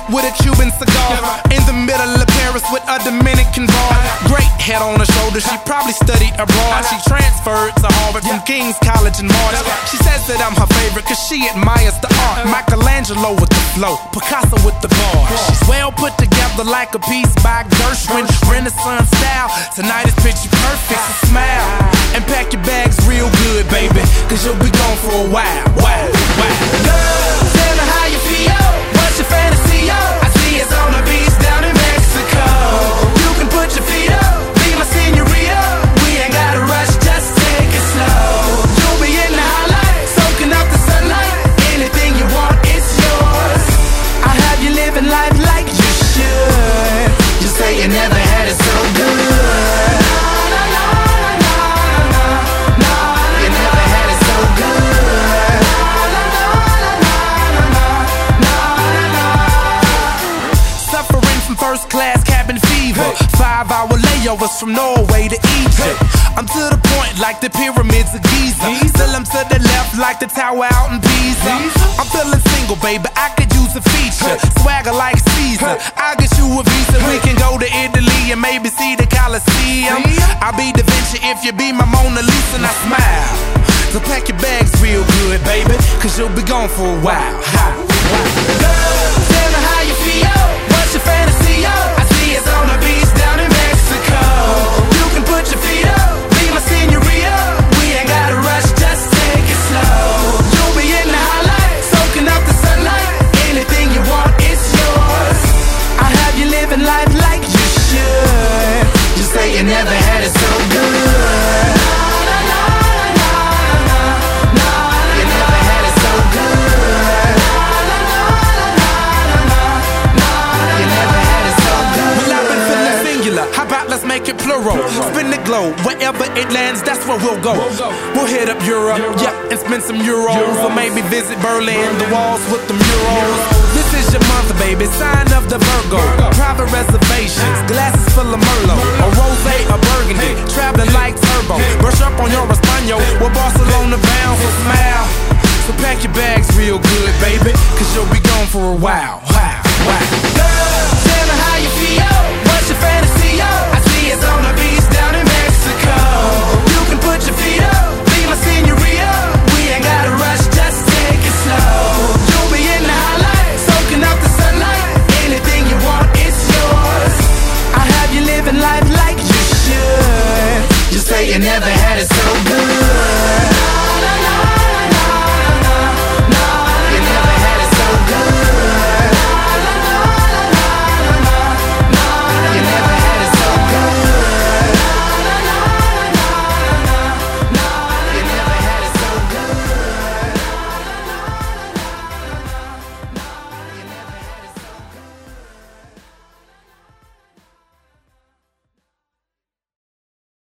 with a Cuban cigar. In the middle of Paris with a Dominican bar. Great head on her shoulder, she probably studied abroad. She transferred to Harvard from King's College in March. She says that I'm her favorite cause she admires the art. Michelangelo with the flow, Picasso with the bar. She's well put together like a piece by Gershwin, Renaissance style. Tonight is picture perfect, so smile and pack your bags real good, baby, cause you'll be gone for a while. Girl, tell me how you feel. What's your fantasy, yo? I see it's on the beach down in Mexico. You can put your feet up, be my senorita. We ain't gotta rush, just take it slow. You'll be in the highlight, soaking up the sunlight. Anything you want, it's yours. I'll have you living life like you should. You say you never had it so good. You never had it so good. Suffering from first class cabin fever, 5-hour layovers from Norway to Egypt. I'm to the point like the pyramids of Giza. Still I'm to the left like the tower out in Pisa. I'm feeling single, baby, I could use a feature. Swagger like Caesar, I'll get you a visa. We can go to Italy and maybe see the Colosseum. I'll be Da Vinci if you be my Mona Lisa. And I smile, so pack your bags real good, baby, cause you'll be gone for a while. Girl, tell me how you feel. What's your fantasy, yo? I see it's on the beach down in Mexico. You can put your feet up, be my senorita. We ain't gotta rush, just take it slow. You'll be in the highlight, soaking up the sunlight. Anything you want, it's yours. I'll have you living life like you should. You say you never had it so good. You never had it so good. You never had it so good. Well, I've been feeling singular, how about let's make it plural? Spin the globe, wherever it lands, that's where we'll go. We'll hit up Europe, yeah, and spend some euros. Or maybe visit Berlin, the walls with the murals. This is your month, baby, sign of the Virgo. Private reservations, glasses full of Merlot. A rosé, a burgundy, traveling like turbo. Brush up on your Espanol, we're Barcelona bound, so smile. So pack your bags real good, baby, cause you'll be gone for a while. Girl, tell me how you feel. What's your fantasy, yo? I see it's on the beach down in Mexico. You can put your feet up, be my senorita. We ain't gotta rush, just take it slow. You'll be in the highlight, soaking up the sunlight. Anything you want, it's yours. I'll have you living life like you should. You say you never had it so good.